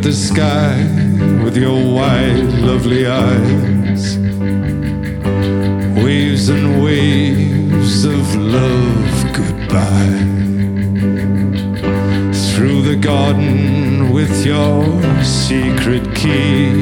the sky with your wide, lovely eyes. Waves and waves of love goodbye. Through the garden with your secret key.